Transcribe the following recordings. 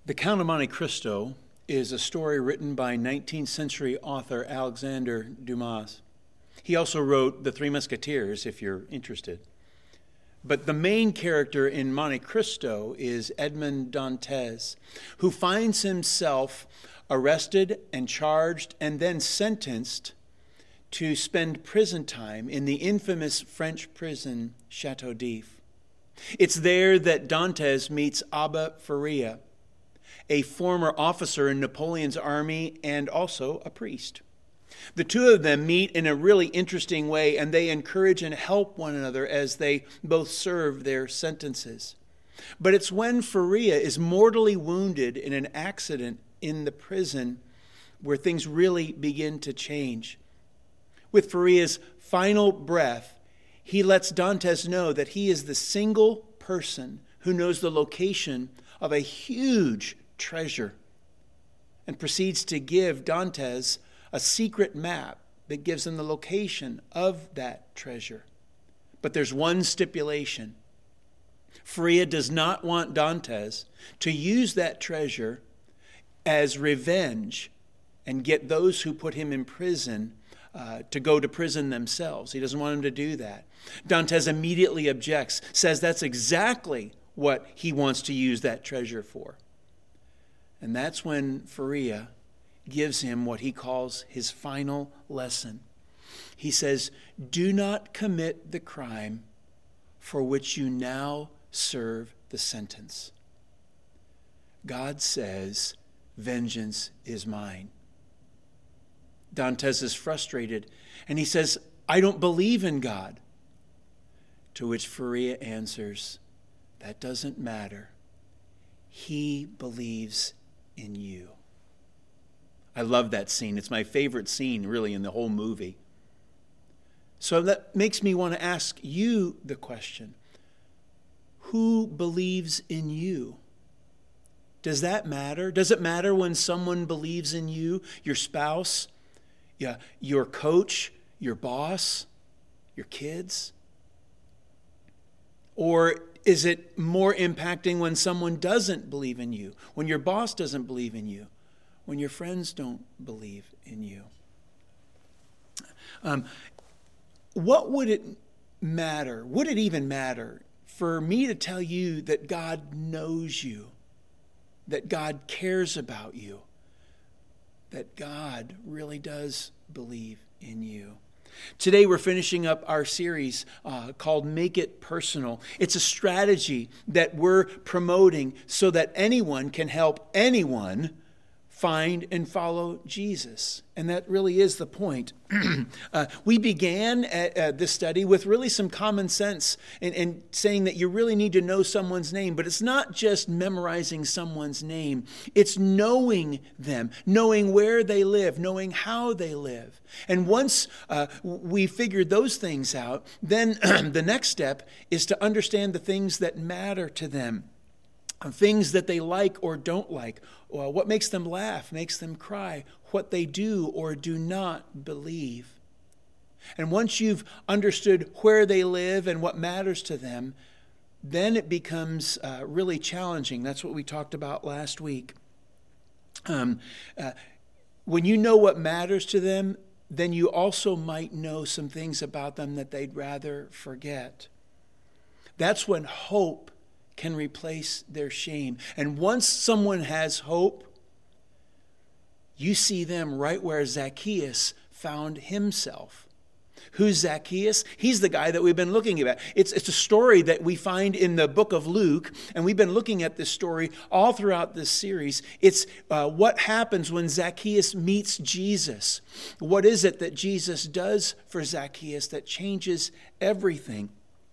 The Count of Monte Cristo is a story written by 19th century author Alexandre Dumas. He also wrote The Three Musketeers, if you're interested. But the main character in Monte Cristo is Edmond Dantes, who finds himself arrested and charged and then sentenced to spend prison time in the infamous French prison Chateau d'If. It's there that Dantes meets Abbe Faria, a former officer in Napoleon's army and also a priest. The two of them meet in a really interesting way, and they encourage and help one another as they both serve their sentences. But it's when Faria is mortally wounded in an accident in the prison where things really begin to change. With Faria's final breath, he lets Dantes know that he is the single person who knows the location of a huge treasure, and proceeds to give Dantes a secret map that gives him the location of that treasure. But there's one stipulation. Faria does not want Dantes to use that treasure as revenge and get those who put him in prison to go to prison themselves. He doesn't want him to do that. Dantes immediately objects, says that's exactly what he wants to use that treasure for. And that's when Faria gives him what he calls his final lesson. He says, "Do not commit the crime for which you now serve the sentence." God says, "Vengeance is mine." Dantes is frustrated, and he says, "I don't believe in God." To which Faria answers, "That doesn't matter. He believes in you." I love that scene. It's my favorite scene, really, in the whole movie. So that makes me want to ask you the question, who believes in you? Does that matter? Does it matter when someone believes in you? Your spouse, your coach, your boss, your kids? Or is it more impacting when someone doesn't believe in you, when your boss doesn't believe in you, when your friends don't believe in you? What would it matter? Would it even matter for me to tell you that God knows you, that God cares about you, that God really does believe in you? Today we're finishing up our series called Make It Personal. It's a strategy that we're promoting so that anyone can help anyone find and follow Jesus. And that really is the point. We began this study with really some common sense and saying that you really need to know someone's name. But it's not just memorizing someone's name. It's knowing them, knowing where they live, knowing how they live. And once we figured those things out, then the next step is to understand the things that matter to them. Things that they like or don't like, what makes them laugh, makes them cry, what they do or do not believe. And once you've understood where they live and what matters to them, then it becomes really challenging. That's what we talked about last week. When you know what matters to them, then you also might know some things about them that they'd rather forget. That's when hope can replace their shame. And once someone has hope, you see them right where Zacchaeus found himself. Who's Zacchaeus? He's the guy that we've been looking at. It's a story that we find in the book of Luke, and we've been looking at this story all throughout this series. It's what happens when Zacchaeus meets Jesus. What is it that Jesus does for Zacchaeus that changes everything?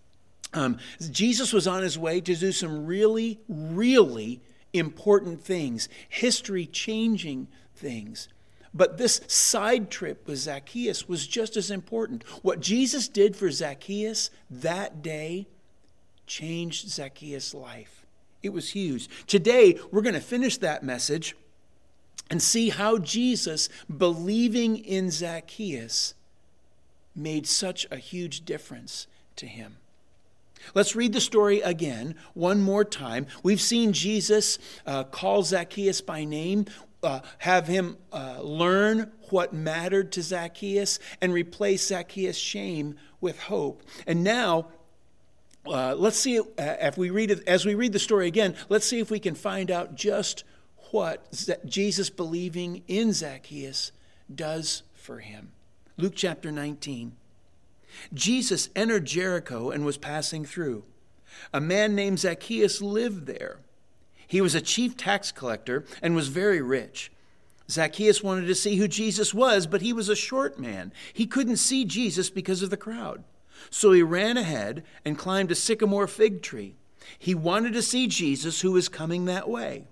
Jesus was on his way to do some really, really important things, history-changing things. But this side trip with Zacchaeus was just as important. What Jesus did for Zacchaeus that day changed Zacchaeus' life. It was huge. Today, we're going to finish that message and see how Jesus, believing in Zacchaeus, made such a huge difference to him. Let's read the story again, one more time. We've seen Jesus call Zacchaeus by name, have him learn what mattered to Zacchaeus, and replace Zacchaeus' shame with hope. And now, let's see, as we read the story again, let's see if we can find out just what Jesus believing in Zacchaeus does for him. Luke chapter 19. Jesus entered Jericho and was passing through. A man named Zacchaeus lived there. He was a chief tax collector and was very rich. Zacchaeus wanted to see who Jesus was, but he was a short man. He couldn't see Jesus because of the crowd. So he ran ahead and climbed a sycamore fig tree. He wanted to see Jesus, who was coming that way.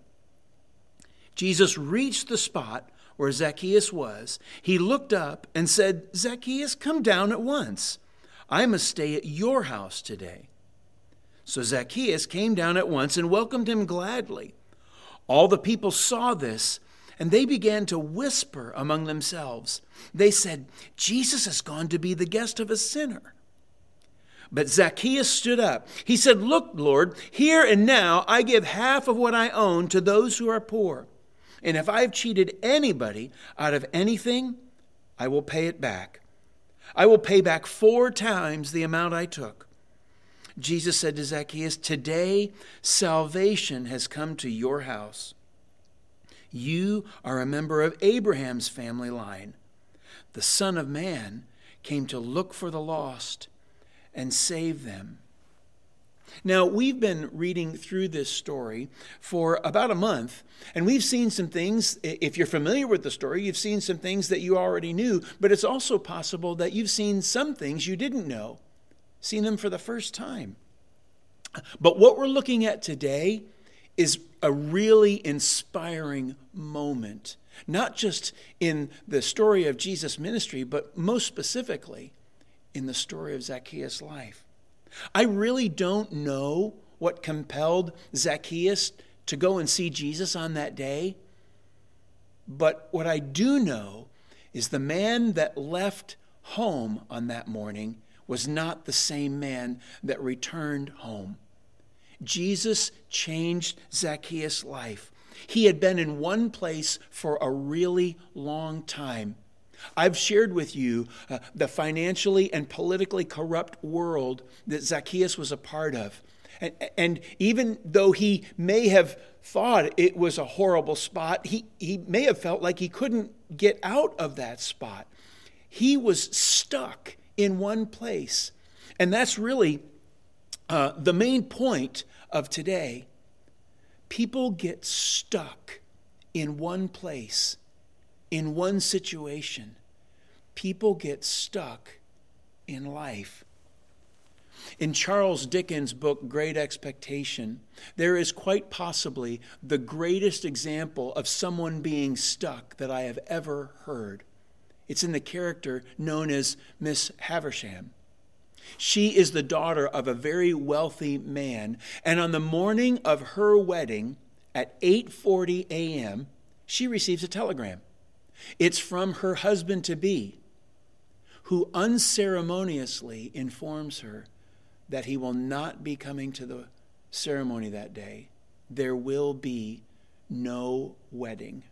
Jesus reached the spot where Zacchaeus was. He looked up and said, "Zacchaeus, come down at once. I must stay at your house today." So Zacchaeus came down at once and welcomed him gladly. All the people saw this, and they began to whisper among themselves. They said, "Jesus has gone to be the guest of a sinner." But Zacchaeus stood up. He said, "Look, Lord, here and now I give half of what I own to those who are poor. And if I've cheated anybody out of anything, I will pay it back. I will pay back 4 times the amount I took." Jesus said to Zacchaeus, "Today salvation has come to your house. You are a member of Abraham's family line. The Son of Man came to look for the lost and save them." Now, we've been reading through this story for about a month, and we've seen some things. If you're familiar with the story, you've seen some things that you already knew, but it's also possible that you've seen some things you didn't know, seen them for the first time. But what we're looking at today is a really inspiring moment, not just in the story of Jesus' ministry, but most specifically in the story of Zacchaeus' life. I really don't know what compelled Zacchaeus to go and see Jesus on that day. But what I do know is the man that left home on that morning was not the same man that returned home. Jesus changed Zacchaeus' life. He had been in one place for a really long time. I've shared with you the financially and politically corrupt world that Zacchaeus was a part of. And even though he may have thought it was a horrible spot, he may have felt like he couldn't get out of that spot. He was stuck in one place. And that's really the main point of today. People get stuck in one place, in one situation. People get stuck in life. In Charles Dickens' book, Great Expectation, there is quite possibly the greatest example of someone being stuck that I have ever heard. It's in the character known as Miss Havisham. She is the daughter of a very wealthy man, and on the morning of her wedding at 8:40 a.m., she receives a telegram. It's from her husband-to-be, who unceremoniously informs her that he will not be coming to the ceremony that day. There will be no wedding.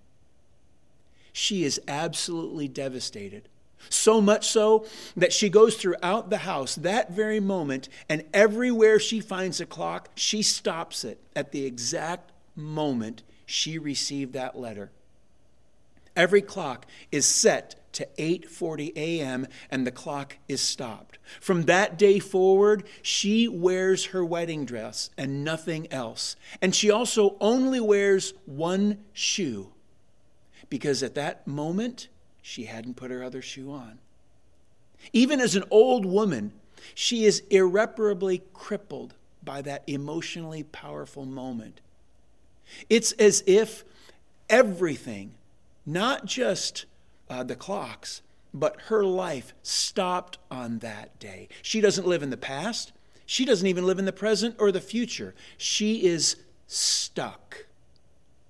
She is absolutely devastated. So much so that she goes throughout the house that very moment, and everywhere she finds a clock, she stops it at the exact moment she received that letter. Every clock is set to 8:40 a.m. and the clock is stopped. From that day forward, she wears her wedding dress and nothing else. And she also only wears one shoe, because at that moment, she hadn't put her other shoe on. Even as an old woman, she is irreparably crippled by that emotionally powerful moment. It's as if everything, not just the clocks, but her life stopped on that day. She doesn't live in the past. She doesn't even live in the present or the future. She is stuck.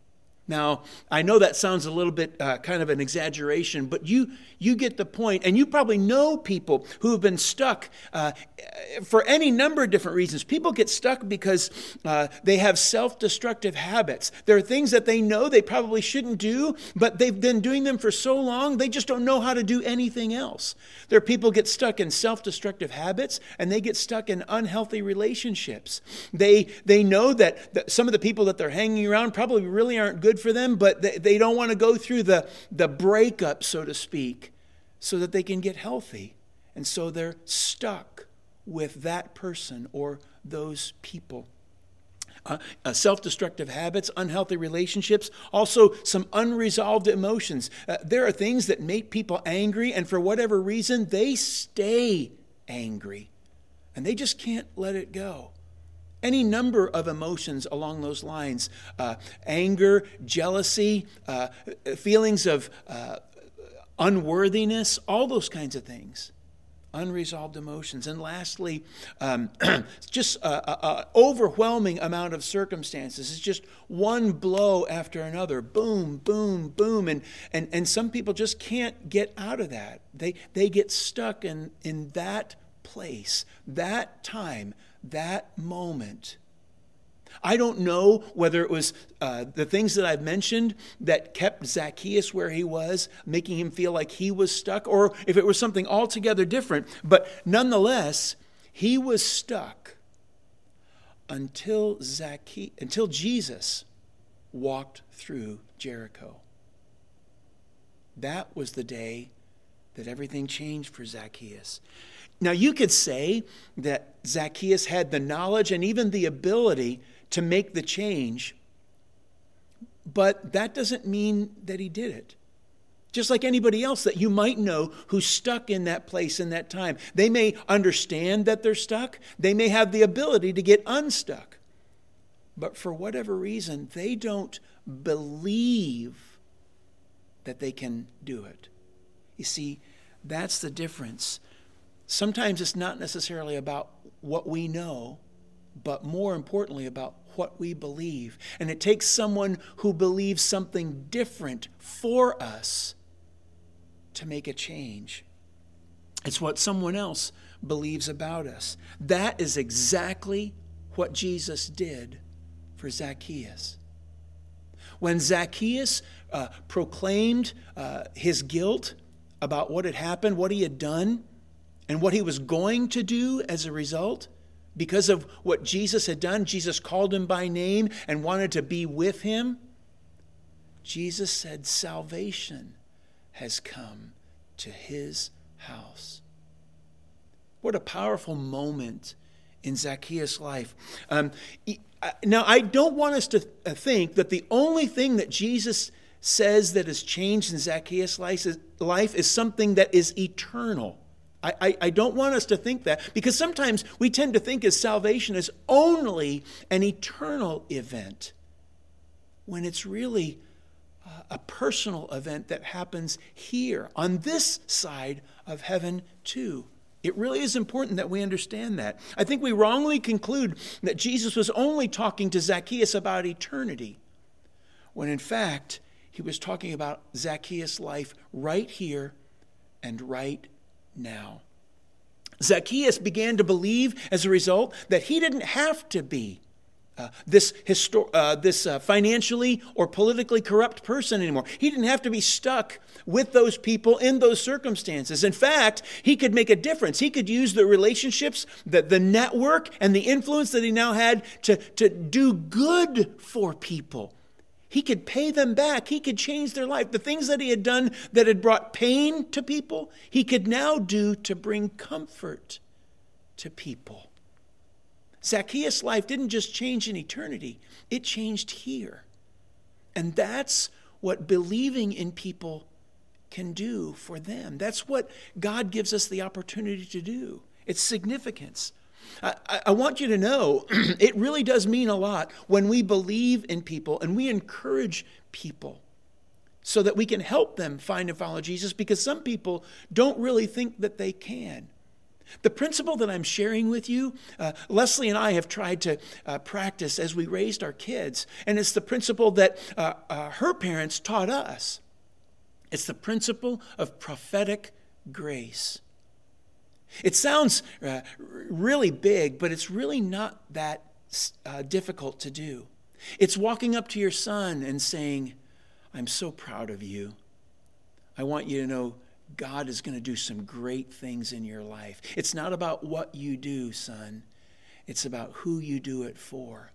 Now, I know that sounds a little bit kind of an exaggeration, but you get the point. And you probably know people who have been stuck for any number of different reasons. People get stuck because they have self-destructive habits. There are things that they know they probably shouldn't do, but they've been doing them for so long, they just don't know how to do anything else. There are people who get stuck in self-destructive habits, and they get stuck in unhealthy relationships. They know that some of the people that they're hanging around probably really aren't good for them, but they don't want to go through the breakup, so to speak, so that they can get healthy. And so they're stuck with that person or those people. Self-destructive habits, unhealthy relationships, also some unresolved emotions. There are things that make people angry, and for whatever reason, they stay angry, and they just can't let it go. Any number of emotions along those lines, anger, jealousy, feelings of unworthiness, all those kinds of things. Unresolved emotions. And lastly, just an overwhelming amount of circumstances. It's just one blow after another. Boom, boom, boom. And some people just can't get out of that. They get stuck in that place, that time, that moment. I don't know whether it was the things that I've mentioned that kept Zacchaeus where he was, making him feel like he was stuck, or if it was something altogether different. But nonetheless, he was stuck until Jesus walked through Jericho. That was the day that everything changed for Zacchaeus. Now, you could say that Zacchaeus had the knowledge and even the ability to make the change, but that doesn't mean that he did it. Just like anybody else that you might know who's stuck in that place in that time. They may understand that they're stuck. They may have the ability to get unstuck. But for whatever reason, they don't believe that they can do it. You see, that's the difference. Sometimes it's not necessarily about what we know, but more importantly about what we believe. And it takes someone who believes something different for us to make a change. It's what someone else believes about us. That is exactly what Jesus did for Zacchaeus. When Zacchaeus proclaimed his guilt about what had happened, what he had done, and what he was going to do as a result, because of what Jesus had done, Jesus called him by name and wanted to be with him. Jesus said, salvation has come to his house. What a powerful moment in Zacchaeus' life. Now, I don't want us to think that the only thing that Jesus says that has changed in Zacchaeus' life is something that is eternal. I don't want us to think that, because sometimes we tend to think of salvation as only an eternal event, when it's really a personal event that happens here, on this side of heaven too. It really is important that we understand that. I think we wrongly conclude that Jesus was only talking to Zacchaeus about eternity, when in fact, he was talking about Zacchaeus' life right here and right now. Zacchaeus began to believe as a result that he didn't have to be this financially or politically corrupt person anymore. He didn't have to be stuck with those people in those circumstances. In fact, he could make a difference. He could use the relationships, the network, and the influence that he now had to do good for people. He could pay them back. He could change their life. The things that he had done that had brought pain to people, he could now do to bring comfort to people. Zacchaeus' life didn't just change in eternity, it changed here. And that's what believing in people can do for them. That's what God gives us the opportunity to do. It's significance. I want you to know, it really does mean a lot when we believe in people and we encourage people so that we can help them find and follow Jesus, because some people don't really think that they can. The principle that I'm sharing with you, Leslie and I have tried to practice as we raised our kids, and it's the principle that her parents taught us. It's the principle of prophetic grace. It sounds really big, but it's really not that difficult to do. It's walking up to your son and saying, I'm so proud of you. I want you to know God is going to do some great things in your life. It's not about what you do, son. It's about who you do it for.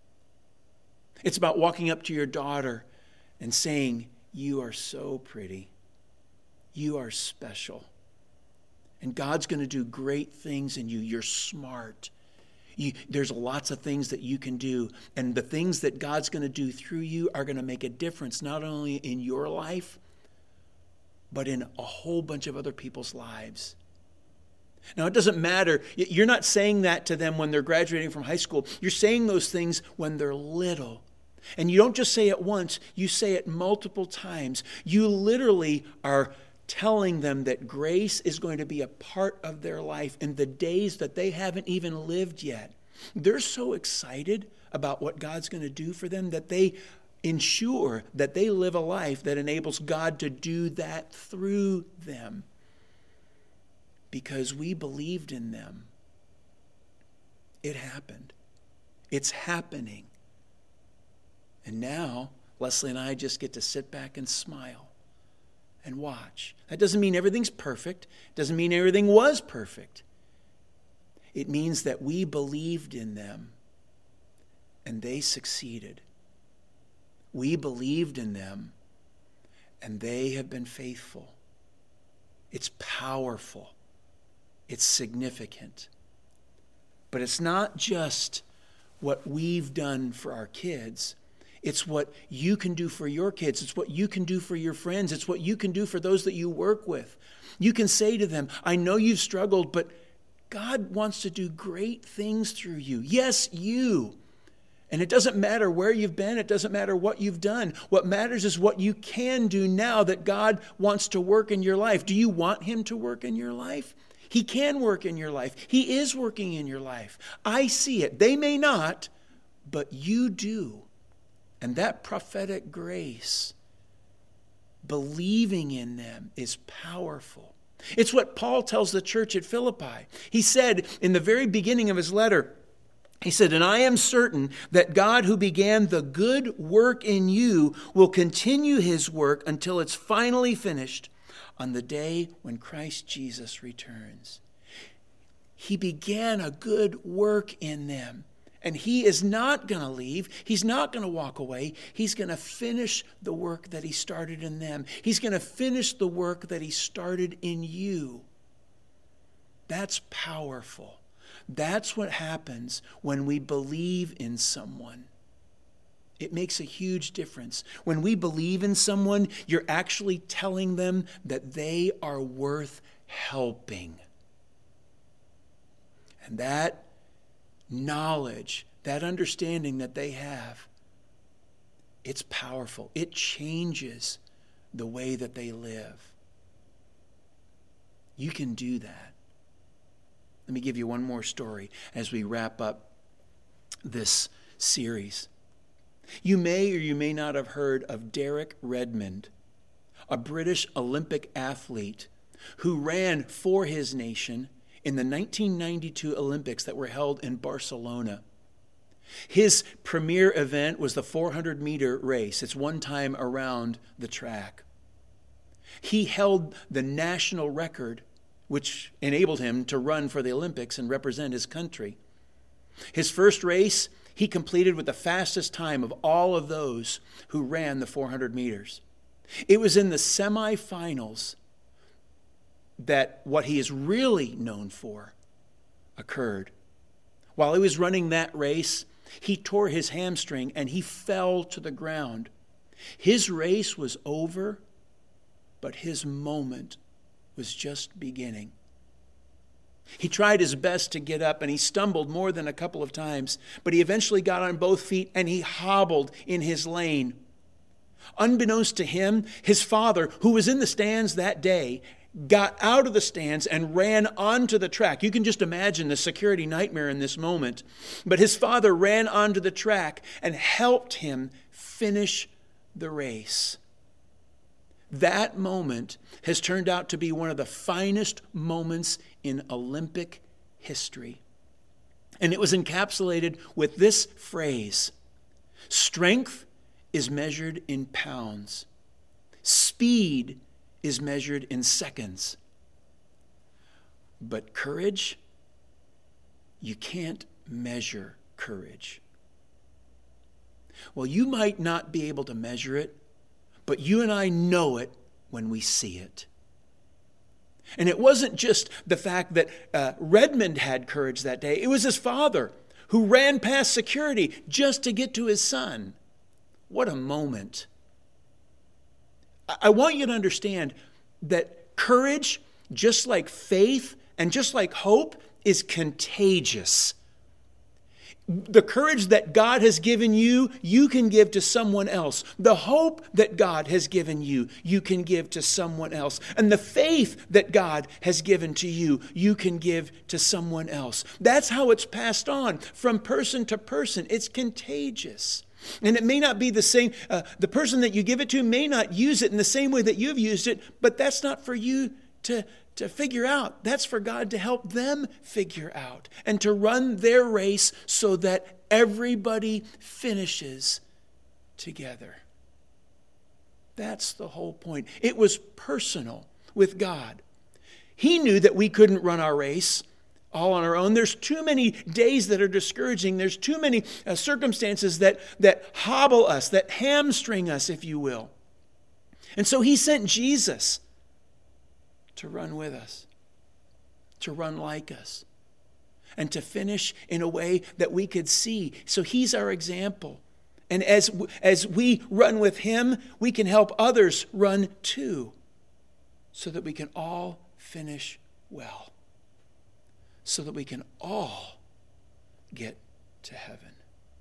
It's about walking up to your daughter and saying, you are so pretty. You are special. And God's going to do great things in you. You're smart. There's lots of things that you can do. And the things that God's going to do through you are going to make a difference not only in your life, but in a whole bunch of other people's lives. Now, it doesn't matter. You're not saying that to them when they're graduating from high school. You're saying those things when they're little. And you don't just say it once. You say it multiple times. You literally are telling them that grace is going to be a part of their life in the days that they haven't even lived yet. They're so excited about what God's going to do for them that they ensure that they live a life that enables God to do that through them because we believed in them. It happened. It's happening. And now, Leslie and I just get to sit back and smile and watch. That doesn't mean everything's perfect. It doesn't mean everything was perfect. It means that we believed in them and they succeeded. We believed in them, and they have been faithful. It's powerful. It's significant. But it's not just what we've done for our kids. It's what you can do for your kids. It's what you can do for your friends. It's what you can do for those that you work with. You can say to them, I know you've struggled, but God wants to do great things through you. Yes, you. And it doesn't matter where you've been. It doesn't matter what you've done. What matters is what you can do now that God wants to work in your life. Do you want him to work in your life? He can work in your life. He is working in your life. I see it. They may not, but you do. And that prophetic grace, believing in them, is powerful. It's what Paul tells the church at Philippi. He said in the very beginning of his letter, he said, and I am certain that God who began the good work in you will continue his work until it's finally finished on the day when Christ Jesus returns. He began a good work in them, and he is not going to leave. He's not going to walk away. He's going to finish the work that he started in them. He's going to finish the work that he started in you. That's powerful. That's what happens when we believe in someone. It makes a huge difference. When we believe in someone, you're actually telling them that they are worth helping. And that knowledge, that understanding that they have, it's powerful. It changes the way that they live. You can do that. Let me give you one more story as we wrap up this series. You may or you may not have heard of Derek Redmond, a British Olympic athlete who ran for his nation in the 1992 Olympics that were held in Barcelona. His premier event was the 400-meter race. It's one time around the track. He held the national record, which enabled him to run for the Olympics and represent his country. His first race, he completed with the fastest time of all of those who ran the 400 meters. It was in the semifinals that what he is really known for occurred. While he was running that race, he tore his hamstring and he fell to the ground. His race was over, but his moment was just beginning. He tried his best to get up and he stumbled more than a couple of times, but he eventually got on both feet and he hobbled in his lane. Unbeknownst to him, his father, who was in the stands that day, got out of the stands and ran onto the track. You can just imagine the security nightmare in this moment. But his father ran onto the track and helped him finish the race. That moment has turned out to be one of the finest moments in Olympic history. And it was encapsulated with this phrase: strength is measured in pounds. Speed is measured in seconds. But courage, you can't measure courage. Well, you might not be able to measure it, but you and I know it when we see it. And it wasn't just the fact that Redmond had courage that day. It was his father who ran past security just to get to his son. What a moment. I want you to understand that courage, just like faith and just like hope, is contagious. The courage that God has given you, you can give to someone else. The hope that God has given you, you can give to someone else. And the faith that God has given to you, you can give to someone else. That's how it's passed on from person to person. It's contagious. And it may not be the same, the person that you give it to may not use it in the same way that you've used it, but that's not for you to figure out. That's for God to help them figure out and to run their race so that everybody finishes together. That's the whole point. It was personal with God. He knew that we couldn't run our race all on our own. There's too many days that are discouraging. There's too many circumstances that hobble us, that hamstring us, if you will. And so he sent Jesus to run with us, to run like us, and to finish in a way that we could see. So he's our example. And as we run with him, we can help others run too, so that we can all finish well. So that we can all get to heaven.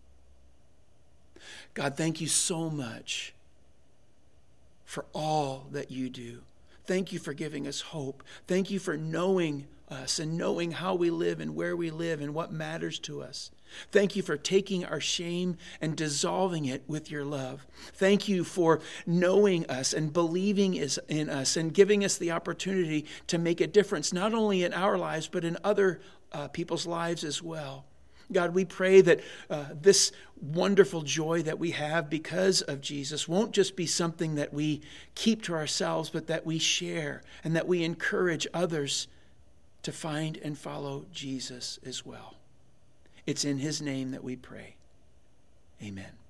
God, thank you so much for all that you do. Thank you for giving us hope. Thank you for knowing us and knowing how we live and where we live and what matters to us. Thank you for taking our shame and dissolving it with your love. Thank you for knowing us and believing in us and giving us the opportunity to make a difference, not only in our lives, but in other people's lives as well. God, we pray that this wonderful joy that we have because of Jesus won't just be something that we keep to ourselves, but that we share and that we encourage others to find and follow Jesus as well. It's in his name that we pray. Amen.